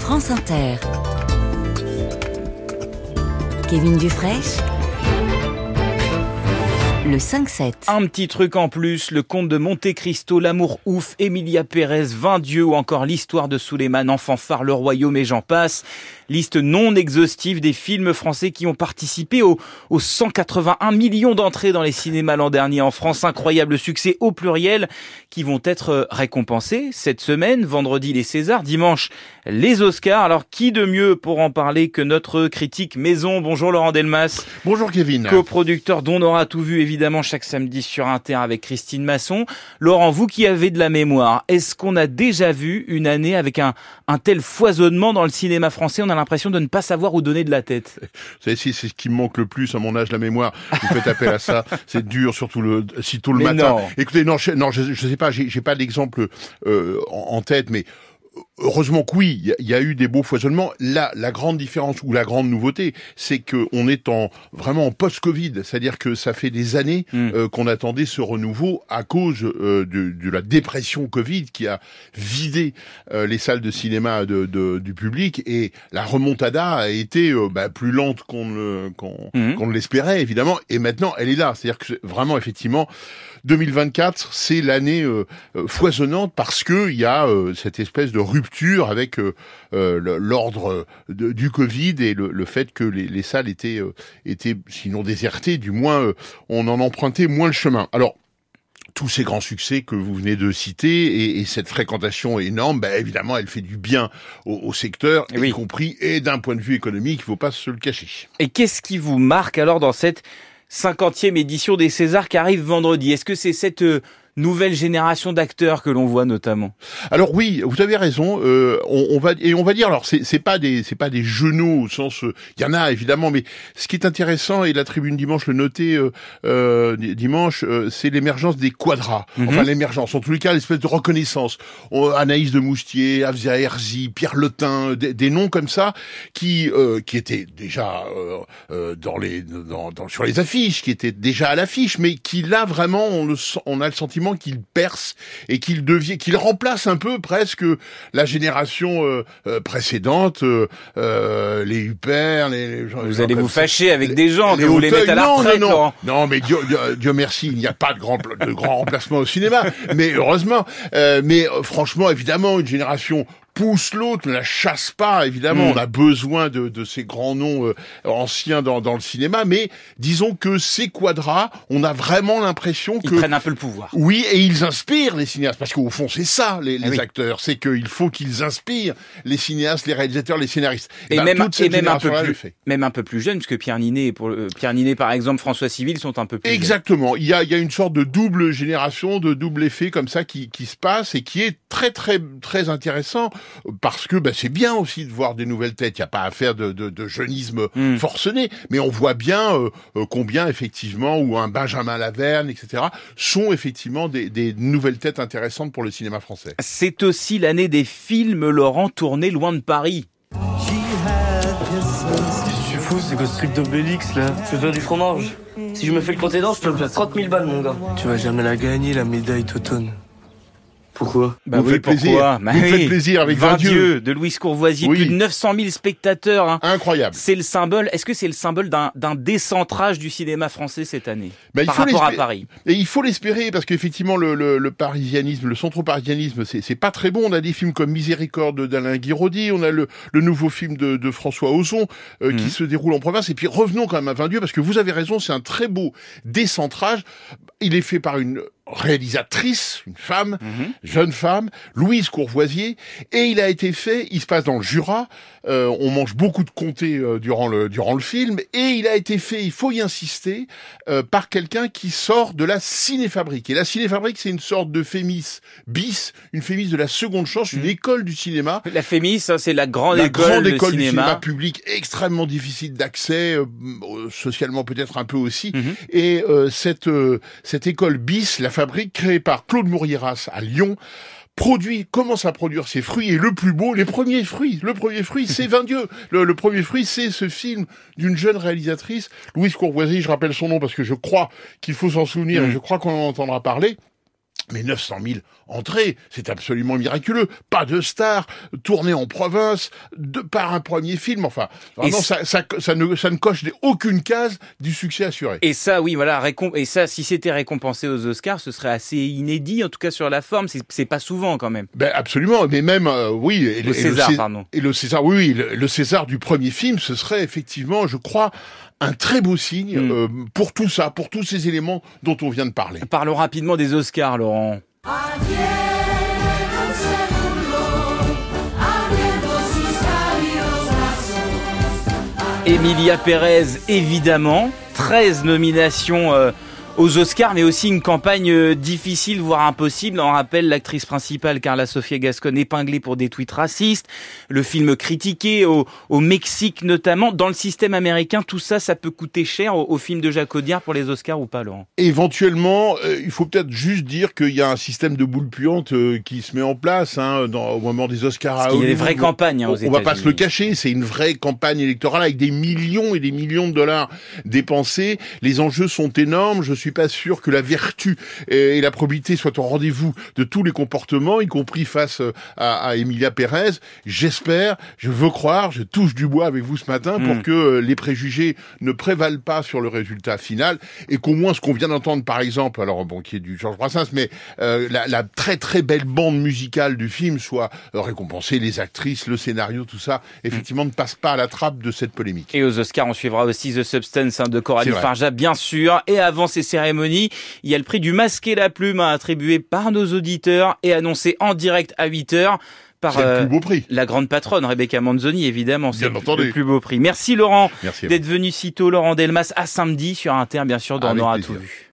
France Inter. Kevin Dufresne, le 5-7. Un petit truc en plus, le Comte de Monte Cristo, L'amour ouf, Emilia Pérez, 20 dieux ou encore l'histoire de Souleymane, Enfant phare, Le Royaume et j'en passe. Liste non exhaustive des films français qui ont participé aux 181 millions d'entrées dans les cinémas l'an dernier en France. Incroyable succès au pluriel qui vont être récompensés cette semaine. Vendredi les Césars, dimanche les Oscars. Alors qui de mieux pour en parler que notre critique maison. Bonjour Laurent Delmas. Bonjour Kevin. Coproducteur d'On aura tout vu évidemment chaque samedi sur Inter avec Christine Masson. Laurent, vous qui avez de la mémoire, est-ce qu'on a déjà vu une année avec un tel foisonnement dans le cinéma français? On a l'impression de ne pas savoir où donner de la tête. Vous savez, c'est ce qui me manque le plus à mon âge, la mémoire. Vous faites appel à ça. C'est dur, surtout sitôt le matin. Non. Écoutez, je sais pas, j'ai pas d'exemple en tête, mais heureusement que oui, il y a eu des beaux foisonnements. Là, la grande différence ou la grande nouveauté, c'est que on est vraiment en post-Covid, c'est-à-dire que ça fait des années qu'on attendait ce renouveau à cause de la dépression Covid qui a vidé les salles de cinéma du public, et la remontada a été plus lente qu'on ne l'espérait évidemment, et maintenant elle est là. C'est-à-dire que vraiment effectivement 2024, c'est l'année foisonnante parce que il y a cette espèce de rupture avec l'ordre du Covid et le fait que les salles étaient sinon désertées, du moins on en empruntait moins le chemin. Alors tous ces grands succès que vous venez de citer et cette fréquentation énorme, évidemment, elle fait du bien au secteur, y compris et d'un point de vue économique, il faut pas se le cacher. Et qu'est-ce qui vous marque alors dans cette 50e édition des Césars qui arrive vendredi? Est-ce que c'est cette nouvelle génération d'acteurs que l'on voit notamment? Alors oui, vous avez raison. On va dire, alors c'est pas des genoux au sens, il y en a évidemment, mais ce qui est intéressant, et la Tribune dimanche le notait dimanche, c'est l'émergence des quadras. Enfin l'émergence, en tous les cas l'espèce de reconnaissance. Anaïs de Moustier, Afzia Herzi, Pierre Letin, des noms comme ça qui étaient déjà sur les affiches, qui étaient déjà à l'affiche, mais qui là vraiment on a le sentiment qu'il perce et qu'il remplace un peu presque la génération précédente, les Huppert, vous allez vous fâcher avec des gens que vous Auteuil, les mettez à la retraite. Non, mais Dieu merci, il n'y a pas de grand remplacement au cinéma, mais heureusement. Mais franchement, évidemment, une génération pousse l'autre, ne la chasse pas, évidemment. On a besoin de ces grands noms anciens dans le cinéma, mais disons que ces quadras, on a vraiment l'impression ils prennent un peu le pouvoir. Oui, et ils inspirent les cinéastes, parce qu'au fond, c'est ça, les acteurs, c'est qu'il faut qu'ils inspirent les cinéastes, les réalisateurs, les scénaristes. Même un peu plus jeune, puisque Pierre Ninet, par exemple, François Civil sont un peu plus Exactement. Il y a une sorte de double génération, de double effet comme ça qui se passe et qui est très, très, très intéressant. Parce que c'est bien aussi de voir des nouvelles têtes. Il n'y a pas à faire de jeunisme forcené, mais on voit bien combien effectivement, ou un Benjamin Laverne, etc., sont effectivement des nouvelles têtes intéressantes pour le cinéma français. C'est aussi l'année des films, Laurent, tournés loin de Paris. Tu fous, c'est quoi ce truc d'Obélix là? Je veux faire du fromage. Si je me fais le compter d'or, je peux me faire 30 000 balles, mon gars. Tu vas jamais la gagner, la médaille d'automne. Pourquoi? Vous faites plaisir. Vous faites plaisir avec 20 dieux de Louis Courvoisier, plus de 900 000 spectateurs. Incroyable. C'est le symbole. Est-ce que c'est le symbole d'un décentrage du cinéma français cette année par rapport à Paris? Et il faut l'espérer parce qu'effectivement le parisianisme, le centro-parisianisme, c'est pas très bon. On a des films comme Miséricorde d'Alain Guiraudy, on a le nouveau film de François Ozon qui se déroule en province. Et puis revenons quand même à 20 dieux parce que vous avez raison, c'est un très beau décentrage. Il est fait par une réalisatrice, une femme, jeune femme, Louise Courvoisier, et il se passe dans le Jura, on mange beaucoup de comté durant le film, et il a été fait, il faut y insister, par quelqu'un qui sort de la Cinéfabrique. Et la Cinéfabrique, c'est une sorte de Fémis bis, une Fémis de la seconde chance, une école du cinéma. La Fémis, c'est la grande école du cinéma public, extrêmement difficile d'accès, socialement peut-être un peu aussi, et cette école bis, la Fabrique, créée par Claude Mourieras à Lyon, commence à produire ses fruits, et le plus beau, le premier fruit, c'est 20 dieux. Le premier fruit, c'est ce film d'une jeune réalisatrice, Louise Courvoisier, je rappelle son nom parce que je crois qu'il faut s'en souvenir, et je crois qu'on en entendra parler. Mais 900 000 entrée. C'est absolument miraculeux. Pas de star, tourné en province, par un premier film. Enfin, vraiment, ça ne coche aucune case du succès assuré. Et ça, oui, voilà, et ça, si c'était récompensé aux Oscars, ce serait assez inédit, en tout cas sur la forme. C'est pas souvent quand même. Ben absolument, mais même oui. Et le César, pardon. Et le César, oui, le César du premier film, ce serait effectivement, je crois, un très beau signe pour tout ça, pour tous ces éléments dont on vient de parler. Parlons rapidement des Oscars, Laurent. Emilia Pérez, évidemment, 13 nominations aux Oscars, mais aussi une campagne difficile, voire impossible. On rappelle l'actrice principale, Carla Sofia Gascon, épinglée pour des tweets racistes. Le film critiqué au Mexique notamment. Dans le système américain, tout ça, ça peut coûter cher au film de Jacques Audiard pour les Oscars ou pas, Laurent? Éventuellement, il faut peut-être juste dire qu'il y a un système de boules puantes qui se met en place au moment des Oscars. Parce qu'il y a des vraies campagnes aux États-Unis. On va pas se le cacher, c'est une vraie campagne électorale avec des millions et des millions de dollars dépensés. Les enjeux sont énormes. Je suis pas sûr que la vertu et la probité soient au rendez-vous de tous les comportements, y compris face à Emilia Pérez. J'espère, je veux croire, je touche du bois avec vous ce matin pour que les préjugés ne prévalent pas sur le résultat final et qu'au moins ce qu'on vient d'entendre par exemple, alors bon, qui est du Georges Brassens, mais la très très belle bande musicale du film soit récompensée, les actrices, le scénario, tout ça, effectivement ne passe pas à la trappe de cette polémique. Et aux Oscars, on suivra aussi The Substance de Coralie Farja, bien sûr. Et avant ces cérémonies, il y a le prix du Masque et la Plume attribué par nos auditeurs et annoncé en direct à 8h. Par le plus beau prix. La grande patronne, Rebecca Manzoni, évidemment. C'est le plus beau prix. Merci Laurent d'être venu si tôt. Laurent Delmas, à samedi sur Inter, bien sûr, dans On aura tout vu.